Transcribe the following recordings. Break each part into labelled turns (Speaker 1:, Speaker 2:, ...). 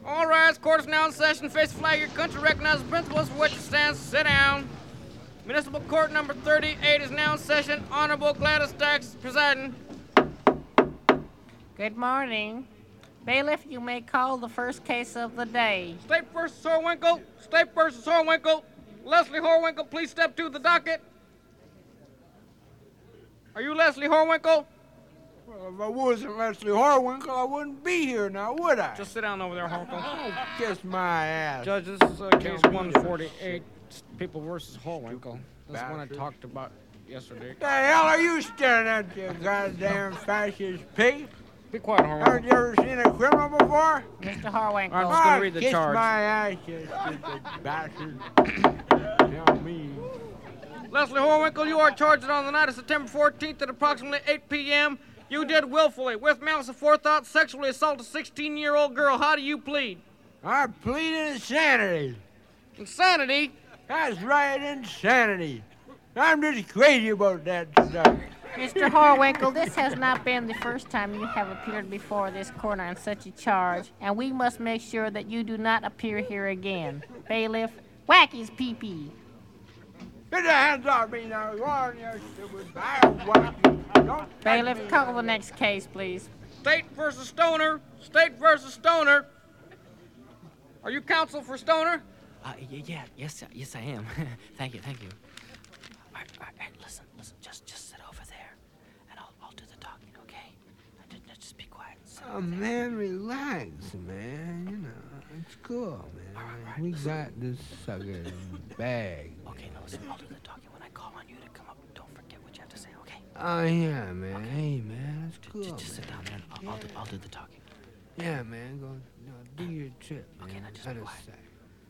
Speaker 1: All rise, court is now in session. Face the flag, your country, recognize the principles for which it stands. Sit down. Municipal Court number 38 is now in session. Honorable Gladys Dax presiding.
Speaker 2: Good morning. Bailiff, you may call the first case of the day.
Speaker 1: State versus Horwinkle. State versus Horwinkle. Leslie Horwinkle, please step to the docket. Are you Leslie Horwinkle?
Speaker 3: Well, if I wasn't Leslie Horwinkle, I wouldn't be here now, would I?
Speaker 1: Just sit down over there, Horwinkle.
Speaker 3: Oh, kiss my ass.
Speaker 1: Judge, this is case 148, People versus Horwinkle. This is one I talked about yesterday.
Speaker 3: The hell are you staring at, you goddamn fascist pig?
Speaker 1: Be quiet, Horwinkle.
Speaker 3: Haven't you ever seen a criminal before?
Speaker 2: Mr. Horwinkle.
Speaker 1: I'm just going to read the
Speaker 3: kiss
Speaker 1: charge.
Speaker 3: my ass, you stupid bastard. Tell me.
Speaker 1: Leslie Horwinkle, you are charged that on the night of September 14th at approximately 8 p.m., you did willfully, with malice aforethought, sexually assault a 16-year-old girl. How do you plead?
Speaker 3: I plead insanity.
Speaker 1: Insanity?
Speaker 3: That's right, insanity. I'm just crazy about that stuff.
Speaker 2: Mr. Horwinkle, this has not been the first time you have appeared before this court on such a charge, and we must make sure that you do not appear here again. Bailiff, whack his pee-pee.
Speaker 3: Get your hands off me now. Go on, you stupid bastard. Don't
Speaker 2: Bailiff, call the next case, please.
Speaker 1: State versus Stoner. State versus Stoner. Are you counsel for Stoner?
Speaker 4: Yes, I am. Thank you. All right, listen, just sit over there, and I'll do the talking, okay? Just be quiet.
Speaker 3: Oh, man, relax, man. You know, it's cool, man.
Speaker 4: All right,
Speaker 3: we
Speaker 4: listen.
Speaker 3: got this sucker in the bag.
Speaker 4: Okay, now listen, I'll do the talking. When I call on you to come up, don't forget what you have to say, okay?
Speaker 3: Oh, yeah, man.
Speaker 4: Okay.
Speaker 3: Hey, man, that's cool,
Speaker 4: Just sit down there, and I'll do the talking.
Speaker 3: Yeah, man, go do your trip, man.
Speaker 4: Okay, now just
Speaker 3: Out
Speaker 4: be
Speaker 3: of
Speaker 4: quiet.
Speaker 3: sight.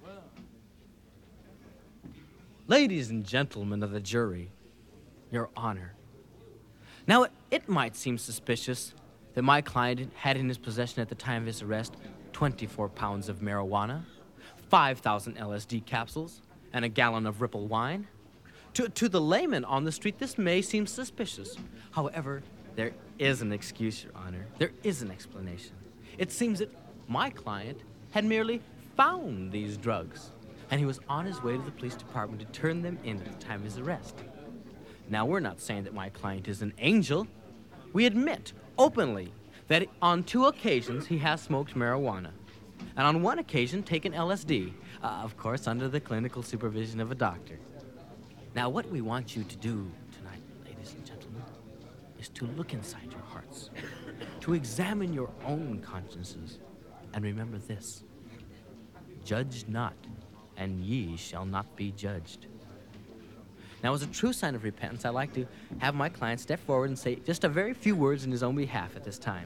Speaker 4: Ladies and gentlemen of the jury, Your Honor. Now, it might seem suspicious that my client had in his possession at the time of his arrest 24 pounds of marijuana, 5,000 LSD capsules, and a gallon of Ripple wine. To the layman on the street, this may seem suspicious. However, there is an excuse, Your Honor. There is an explanation. It seems that my client had merely found these drugs, and he was on his way to the police department to turn them in at the time of his arrest. Now, we're not saying that my client is an angel. We admit openly that on 2 occasions he has smoked marijuana, and on 1 occasion taken LSD, of course under the clinical supervision of a doctor. Now, what we want you to do tonight, ladies and gentlemen, is to look inside your hearts, to examine your own consciences, and remember this: judge not, and ye shall not be judged. Now, as a true sign of repentance, I'd like to have my client step forward and say just a very few words in his own behalf at this time.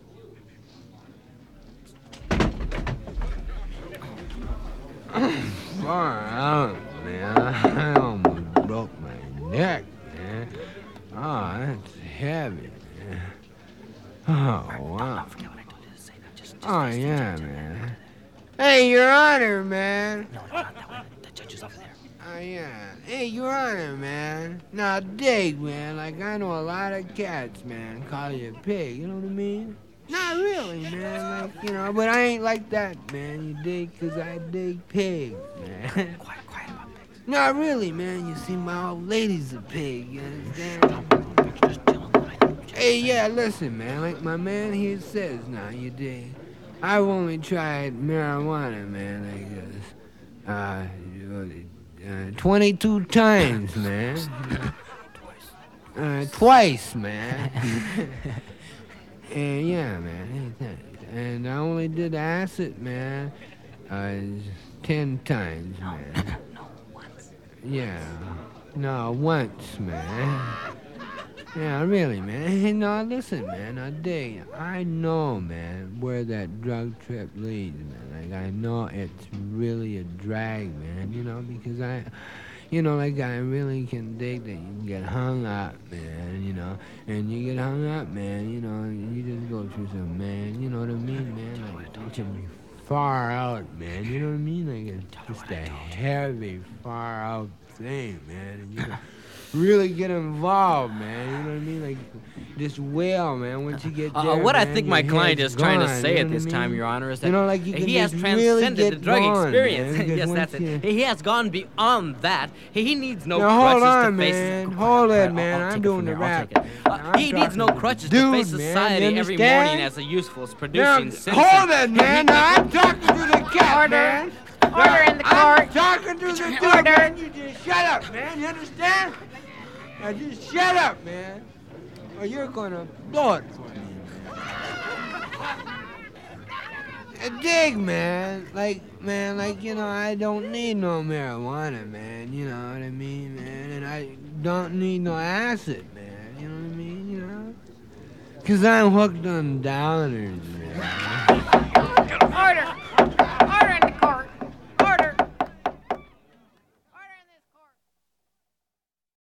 Speaker 3: Far out, man. I almost broke my neck, man. Oh, that's heavy, man. Oh, wow.
Speaker 4: Don't forget what I told you to say. Now, just
Speaker 3: Oh,
Speaker 4: face the
Speaker 3: yeah,
Speaker 4: judge.
Speaker 3: man. Hey, Your Honor, man.
Speaker 4: No, not that one. The judge is over there.
Speaker 3: Oh, yeah. Hey, Your Honor, man. Now, dig, man. Like, I know a lot of cats, man, call you a pig. You know what I mean? Not really, man. Like, you know, but I ain't like that, man. You dig? Because I dig pigs, man.
Speaker 4: Quiet about pigs.
Speaker 3: Not really, man. You see, my old lady's a pig. You understand?
Speaker 4: Just chill on the line.
Speaker 3: Hey, yeah, listen, man. Like my man here says now, you dig? I've only tried marijuana, man. I guess. 22 times, man. Twice, man. And yeah, man. And I only did acid, man. 10 times, man.
Speaker 4: No, once.
Speaker 3: Yeah. No, once, man. Yeah, really, man. Hey, no, listen, man. I know, man, where that drug trip leads, man. Like, I know it's really a drag, man, you know, because I really can dig that you can get hung up, man, you know. And you get hung up, man, you know, and you just go through some, man, you know what I mean, man? Like, it can be far out, man, you know what I mean? Like, it's just a heavy, far out thing, man. And really get involved, man. You know what I mean? Like this whale, man. Once you get there,
Speaker 4: what I
Speaker 3: man,
Speaker 4: think
Speaker 3: your
Speaker 4: my client
Speaker 3: head's
Speaker 4: is trying to
Speaker 3: gone,
Speaker 4: say
Speaker 3: you know
Speaker 4: at
Speaker 3: what
Speaker 4: this
Speaker 3: I
Speaker 4: time,
Speaker 3: mean?
Speaker 4: Your Honor, is that
Speaker 3: You know, like you can
Speaker 4: he has
Speaker 3: just really
Speaker 4: transcended the
Speaker 3: get
Speaker 4: drug
Speaker 3: gone,
Speaker 4: experience.
Speaker 3: man, 'cause
Speaker 4: Yes,
Speaker 3: once
Speaker 4: that's it.
Speaker 3: you-
Speaker 4: He has gone beyond that. He needs no
Speaker 3: Now, hold
Speaker 4: crutches
Speaker 3: on,
Speaker 4: to face
Speaker 3: man.
Speaker 4: his...
Speaker 3: Hold it,
Speaker 4: I'll
Speaker 3: man.
Speaker 4: take
Speaker 3: I'm
Speaker 4: it
Speaker 3: doing
Speaker 4: from
Speaker 3: the
Speaker 4: there.
Speaker 3: rap.
Speaker 4: I'll take it.
Speaker 3: I'm
Speaker 4: He needs no
Speaker 3: talking to
Speaker 4: crutches
Speaker 3: the
Speaker 4: to face
Speaker 3: dude, man.
Speaker 4: society
Speaker 3: You
Speaker 4: every
Speaker 3: understand?
Speaker 4: morning as a useful,
Speaker 3: Now,
Speaker 4: producing citizen.
Speaker 3: hold it, man. Now, I'm talking to the cat,
Speaker 2: Order.
Speaker 3: man.
Speaker 2: Order in the
Speaker 3: I'm
Speaker 2: court.
Speaker 3: talking to the dude,
Speaker 2: Order.
Speaker 3: man. You just shut up, man. You understand? Now, just shut up, man. Or you're gonna blow it for me. Dig, man. Like, you know, I don't need no marijuana, man. You know what I mean, man? And I don't need no acid, man. You know what I mean, you know? 'Cause I'm hooked on downers, man.
Speaker 2: Order.